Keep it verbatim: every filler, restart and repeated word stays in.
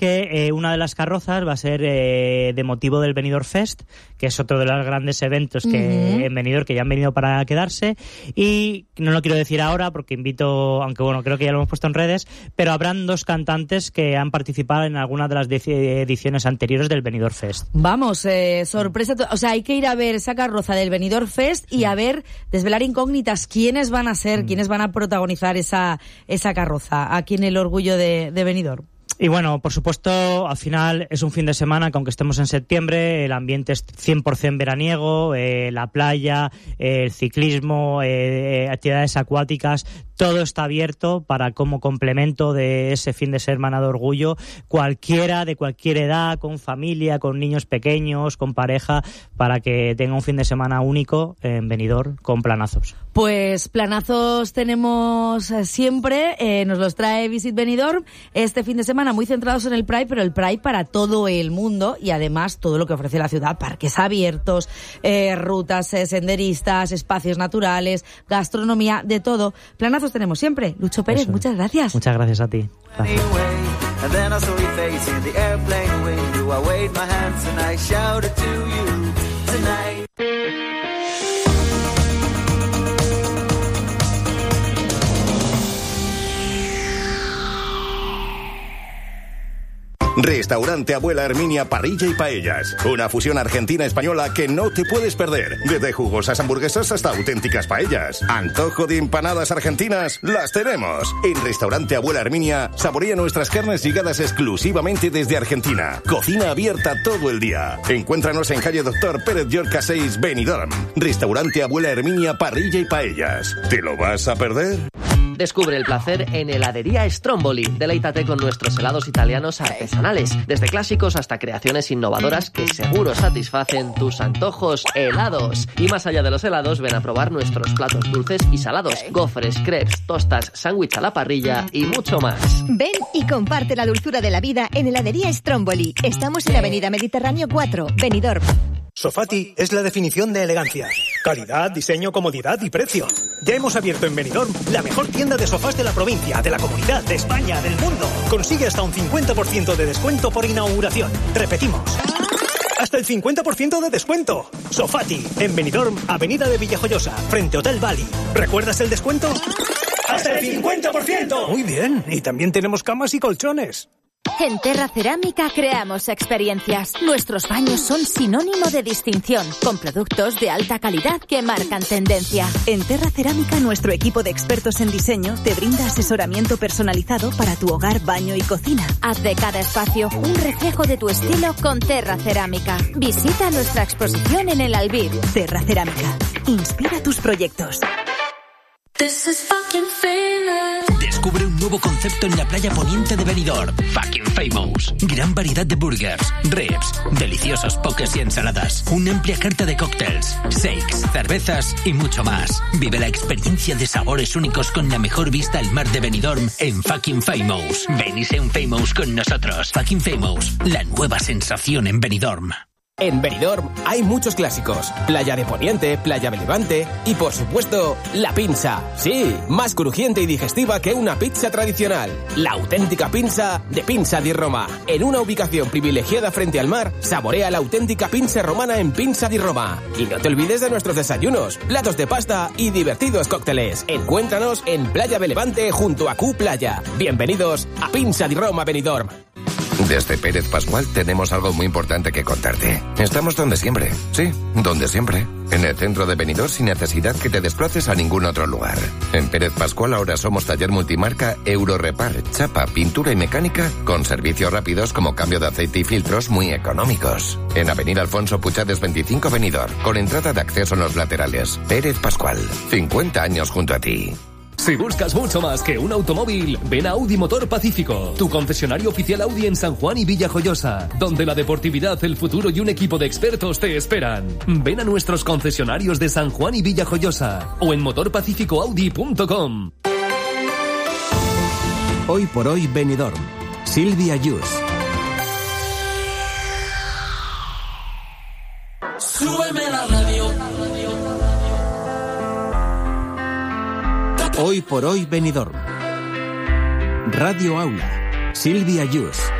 que eh, una de las carrozas va a ser eh, de motivo del Benidorm Fest, que es otro de los grandes eventos que uh-huh. en Benidorm que ya han venido para quedarse, y no lo quiero decir ahora porque invito, aunque bueno, creo que ya lo hemos puesto en redes, pero habrán dos cantantes que han participado en alguna de las ediciones anteriores del Benidorm Fest. Vamos, eh, sorpresa, o sea, hay que ir a ver esa carroza del Benidorm Fest y a ver, desvelar incógnitas, quiénes van a ser, mm. quiénes van a protagonizar esa esa carroza aquí en el Orgullo de, de Benidorm. Y bueno, por supuesto, al final es un fin de semana que aunque estemos en septiembre, el ambiente es cien por ciento veraniego, eh, la playa, eh, el ciclismo, eh, actividades acuáticas, todo está abierto para como complemento de ese fin de semana de orgullo, cualquiera, de cualquier edad, con familia, con niños pequeños, con pareja, para que tenga un fin de semana único en Benidorm con planazos. Pues planazos tenemos siempre, eh, nos los trae Visit Benidorm este fin de semana, muy centrados en el Pride, pero el Pride para todo el mundo y además todo lo que ofrece la ciudad, parques abiertos, eh, rutas eh, senderistas, espacios naturales, gastronomía, de todo. Planazos tenemos siempre. Lucho Pérez, Eso. muchas gracias. Muchas gracias a ti. Gracias. Restaurante Abuela Herminia Parrilla y Paellas. Una fusión argentina-española que no te puedes perder. Desde jugosas hamburguesas hasta auténticas paellas. Antojo de empanadas argentinas, las tenemos. En Restaurante Abuela Herminia, saborea nuestras carnes llegadas exclusivamente desde Argentina. Cocina abierta todo el día. Encuéntranos en calle Doctor Pérez Llorca seis, Benidorm. Restaurante Abuela Herminia Parrilla y Paellas. ¿Te lo vas a perder? Descubre el placer en Heladería Stromboli. Deleítate con nuestros helados italianos artesanales, desde clásicos hasta creaciones innovadoras que seguro satisfacen tus antojos helados. Y más allá de los helados, ven a probar nuestros platos dulces y salados, gofres, crepes, tostas, sándwich a la parrilla y mucho más. Ven y comparte la dulzura de la vida en Heladería Stromboli. Estamos en la Avenida Mediterráneo cuatro, Benidorm. Sofati es la definición de elegancia. Calidad, diseño, comodidad y precio. Ya hemos abierto en Benidorm la mejor tienda de sofás de la provincia, de la comunidad, de España, del mundo. Consigue hasta un cincuenta por ciento de descuento por inauguración. Repetimos. Hasta el cincuenta por ciento de descuento. Sofati, en Benidorm, Avenida de Villajoyosa, frente Hotel Bali. ¿Recuerdas el descuento? ¡Hasta el cincuenta por ciento! Muy bien. Y también tenemos camas y colchones. En Terra Cerámica creamos experiencias. Nuestros baños son sinónimo de distinción, con productos de alta calidad que marcan tendencia. En Terra Cerámica, nuestro equipo de expertos en diseño te brinda asesoramiento personalizado para tu hogar, baño y cocina. Haz de cada espacio un reflejo de tu estilo con Terra Cerámica. Visita nuestra exposición en el Albir. Terra Cerámica. Inspira tus proyectos. This is fucking famous. Descubre un nuevo concepto en la playa poniente de Benidorm. Fucking Famous. Gran variedad de burgers, ribs, deliciosos pokés y ensaladas. Una amplia carta de cócteles, shakes, cervezas y mucho más. Vive la experiencia de sabores únicos con la mejor vista al mar de Benidorm en Fucking Famous. Ven y sé un Famous con nosotros. Fucking Famous, la nueva sensación en Benidorm. En Benidorm hay muchos clásicos. Playa de Poniente, Playa de Levante y, por supuesto, la pinza. Sí, más crujiente y digestiva que una pizza tradicional. La auténtica pinza de Pinza di Roma. En una ubicación privilegiada frente al mar, saborea la auténtica pinza romana en Pinza di Roma. Y no te olvides de nuestros desayunos, platos de pasta y divertidos cócteles. Encuéntranos en Playa de Levante junto a Q Playa. Bienvenidos a Pinza di Roma, Benidorm. Desde Pérez Pascual tenemos algo muy importante que contarte. Estamos donde siempre, sí, donde siempre. En el centro de Benidorm sin necesidad que te desplaces a ningún otro lugar. En Pérez Pascual ahora somos taller multimarca Eurorepar, chapa, pintura y mecánica con servicios rápidos como cambio de aceite y filtros muy económicos. En Avenida Alfonso Puchades veinticinco Benidorm, con entrada de acceso en los laterales. Pérez Pascual, cincuenta años junto a ti. Si buscas mucho más que un automóvil, ven a Audi Motor Pacífico, tu concesionario oficial Audi en San Juan y Villajoyosa, donde la deportividad, el futuro y un equipo de expertos te esperan. Ven a nuestros concesionarios de San Juan y Villajoyosa o en motor pacífico audi punto com. Hoy por hoy Benidorm. Silvia Yus. Súbeme la radio. Hoy por hoy Benidorm. Radio Aula. Silvia Yus.